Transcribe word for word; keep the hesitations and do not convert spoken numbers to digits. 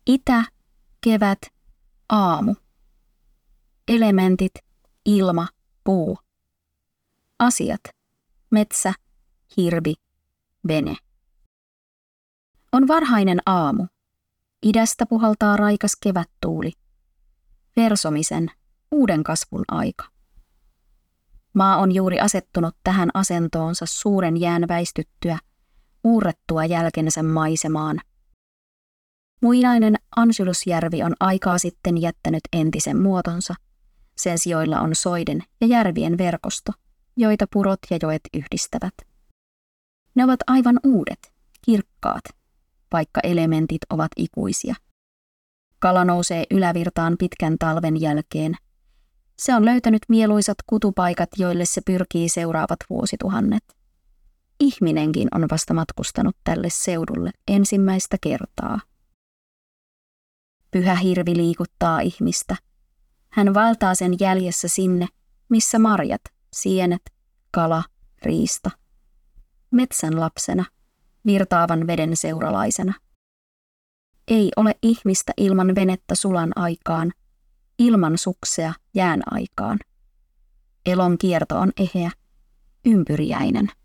Itä, kevät, aamu. Elementit, ilma, puu. Asiat, metsä, hirvi, vene. On varhainen aamu. Idästä puhaltaa raikas kevättuuli. Versomisen, uuden kasvun aika. Maa on juuri asettunut tähän asentoonsa suuren jään väistyttyä, uurrettua jälkensä maisemaan. Muinainen Ansylusjärvi on aikaa sitten jättänyt entisen muotonsa. Sen sijoilla on soiden ja järvien verkosto, joita purot ja joet yhdistävät. Ne ovat aivan uudet, kirkkaat, vaikka elementit ovat ikuisia. Kala nousee ylävirtaan pitkän talven jälkeen. Se on löytänyt mieluisat kutupaikat, joille se pyrkii seuraavat vuosituhannet. Ihminenkin on vasta matkustanut tälle seudulle ensimmäistä kertaa. Pyhä hirvi liikuttaa ihmistä. Hän valtaa sen jäljessä sinne, missä marjat, sienet, kala, riista. Metsän lapsena, virtaavan veden seuralaisena. Ei ole ihmistä ilman venettä sulan aikaan, ilman suksea jään aikaan. Elon kierto on eheä, ympyriäinen.